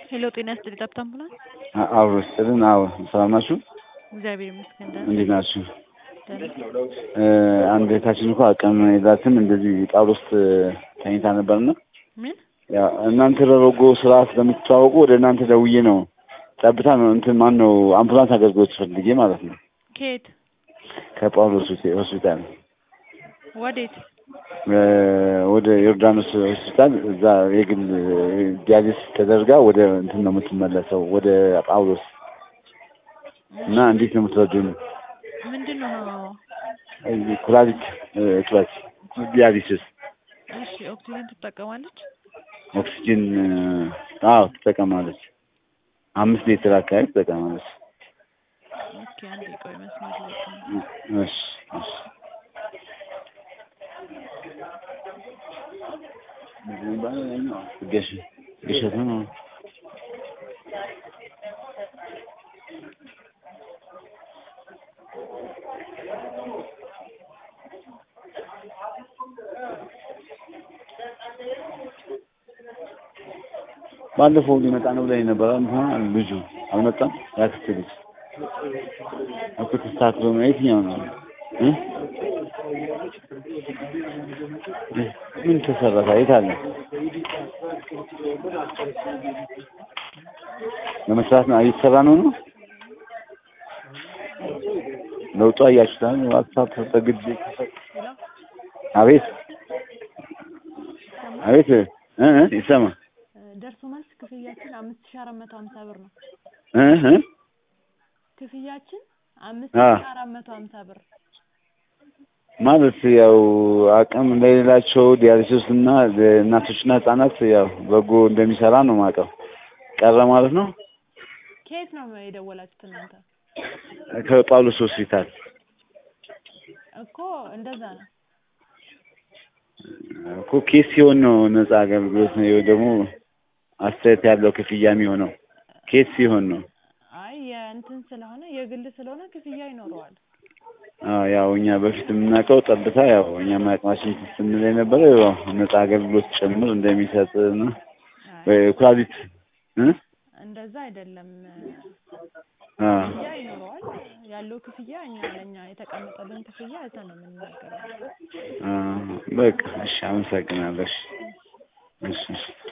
ሄሎ ጤና ይስጥልኝ ታምቡላንስ አውርስልን አው ሰላም ናችሁ? እግዚአብሔር ይመስገን ደህና እንዴት ናችሁ? ደህና አንድ እህታችን እንኳን አቅም የላትም እንደዚህ ጳውሎስ ተኝታ ነበርና ምን ያ እናንተ በበጎ ስራ ስለምትታወቁ ወደ እናንተ ደውዬ ነው ጠብታ ነው እንትን ማን ነው አምቡላንስ አገልግሎት ፈልጌ ማለት ነው ከየት ከጳውሎስ ሆስፒታል ወዴት ወደ ዮርዳኖስ ሆስፒታል እዛ የግል ዲያሊስ ተደርጋ ወደ እንትን ነው የምትመለሰው ወደ ጳውሎስ እና እንዴት ነው የምትረዱን? ምንድነው ነው ኩላሊት እጥበት ዲያሊሲስ እሺ ኦክሲጅን ትጠቀማለች? ኦክሲጅን አዎ ትጠቀማለች 5 ሊትር አካባቢ ትጠቀማለች። ኦኬ አንዴ ቆይ መስመር ላይ እሺ እሺ ገሸት ነው ባለፈው ሊመጣ ነው ብለኝ ነበር እንኳን ልጁ አልመጣም ያክስት ልጅ እኮ ተስተካክሎ ነው የትኛው ነው ምን ተሰራ ታይት አለ ለመስራት ነው እየተሰራ ነው ለውጡ አያችሁታል ዋትስአፕ ተግድ አቤት አቤት ይሰማ ደርሶ መልስ ክፍያችን 5450 ብር ነው ክፍያችን 5450 ብር ማለት ያው አቅም ለሌላቸው ዲያሊሲስ እና እናቶችና ህጻናት ያው በጎ እንደሚሰራ ነው ማቀው ቀረ ማለት ነው። ከየት ነው የደወላችሁት እናንተ? ከጳውሎስ ሆስፒታል እኮ እንደዛ ነው እኮ ኬስ ሲሆን ነው ነፃ አገልግሎት ነው ደግሞ አስተያየት ያለው ክፍያ የሚሆነው ኬስ ሲሆን ነው። አይ የእንትን ስለሆነ የግል ስለሆነ ክፍያ ይኖረዋል። ያው እኛ በፊት የምናውቀው ጠብታ ያው እኛ ማቅማሽን ስንል የነበረው ያው ነፃ አገልግሎት ጭምር እንደሚሰጥ ነው። ኩላሊት እንደዛ አይደለም ክፍያ ይኖረዋል ያለው ክፍያ ለኛ የተቀመጠልን ክፍያ እዛ ነው የምንናገረው። በቃ እሺ አመሰግናለሁ። እሺ